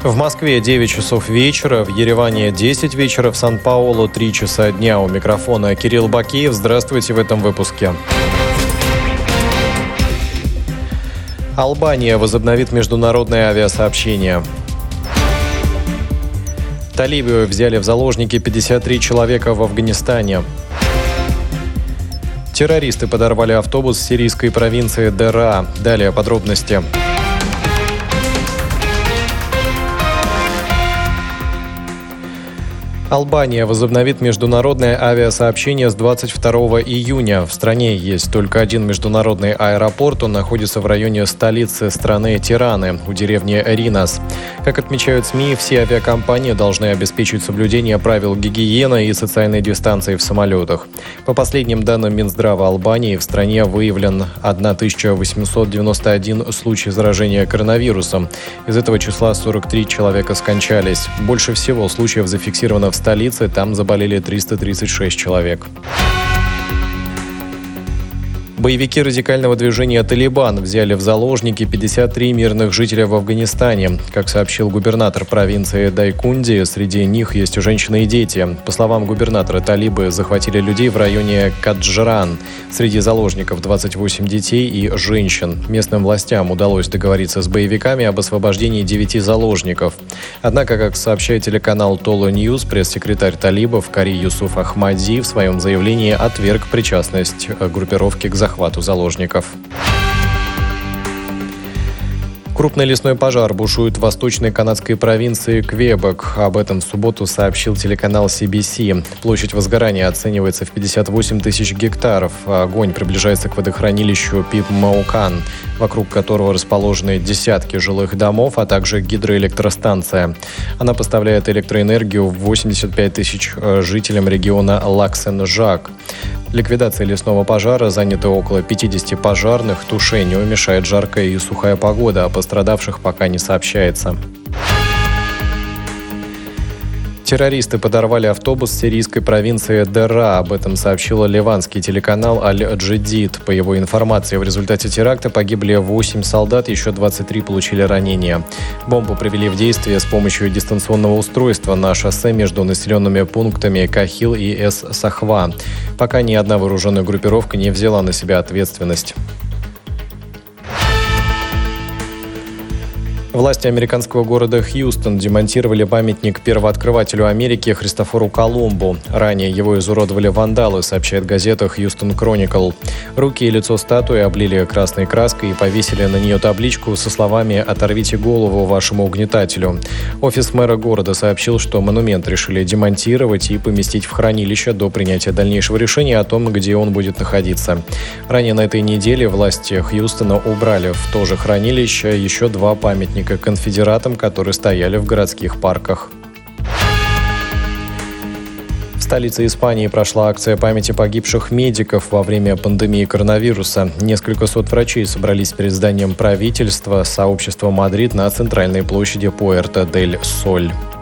В Москве 9 часов вечера, в Ереване 10 вечера, в Сан-Паулу 3 часа дня. У микрофона Кирилл Бакиев. Здравствуйте в этом выпуске. Албания возобновит международное авиасообщение. Талибы взяли в заложники 53 человека в Афганистане. Террористы подорвали автобус в сирийской провинции Дераа. Далее подробности. Албания возобновит международное авиасообщение с 22 июня. В стране есть только один международный аэропорт. Он находится в районе столицы страны Тираны, у деревни Ринас. Как отмечают СМИ, все авиакомпании должны обеспечить соблюдение правил гигиены и социальной дистанции в самолетах. По последним данным Минздрава Албании, в стране выявлен 1891 случай заражения коронавирусом. Из этого числа 43 человека скончались. Больше всего случаев зафиксировано в столице, там заболели 336 человек. Боевики радикального движения «Талибан» взяли в заложники 53 мирных жителя в Афганистане. Как сообщил губернатор провинции Дайкунди, среди них есть женщины и дети. По словам губернатора, талибы захватили людей в районе Каджран. Среди заложников 28 детей и женщин. Местным властям удалось договориться с боевиками об освобождении 9 заложников. Однако, как сообщает телеканал Тола Ньюс, пресс-секретарь талибов Кари Юсуф Ахмади в своем заявлении отверг причастность группировки к захвату заложников. Крупный лесной пожар бушует в восточной канадской провинции Квебек. Об этом в субботу сообщил телеканал CBC. Площадь возгорания оценивается в 58 тысяч гектаров. Огонь приближается к водохранилищу Пип-Маукан, вокруг которого расположены десятки жилых домов, а также гидроэлектростанция. Она поставляет электроэнергию в 85 тысяч жителям региона Лак-Сен-Жак. Ликвидацией лесного пожара заняты около 50 пожарных. Тушению мешает жаркая и сухая погода, о пострадавших пока не сообщается. Террористы подорвали автобус в сирийской провинции Дераа. Об этом сообщил ливанский телеканал Аль-Джадид. По его информации, в результате теракта погибли 8 солдат, еще 23 получили ранения. Бомбу привели в действие с помощью дистанционного устройства на шоссе между населенными пунктами Кахил и Эс-Сахва. Пока ни одна вооруженная группировка не взяла на себя ответственность. Власти американского города Хьюстон демонтировали памятник первооткрывателю Америки Христофору Колумбу. Ранее его изуродовали вандалы, сообщает газета «Хьюстон Кроникл». Руки и лицо статуи облили красной краской и повесили на нее табличку со словами «Оторвите голову вашему угнетателю». Офис мэра города сообщил, что монумент решили демонтировать и поместить в хранилище до принятия дальнейшего решения о том, где он будет находиться. Ранее на этой неделе власти Хьюстона убрали в то же хранилище еще 2 памятника конфедератам, которые стояли в городских парках. В столице Испании прошла акция памяти погибших медиков во время пандемии коронавируса. Несколько сот врачей собрались перед зданием правительства сообщества Мадрид на центральной площади Пуэрто-дель-Соль.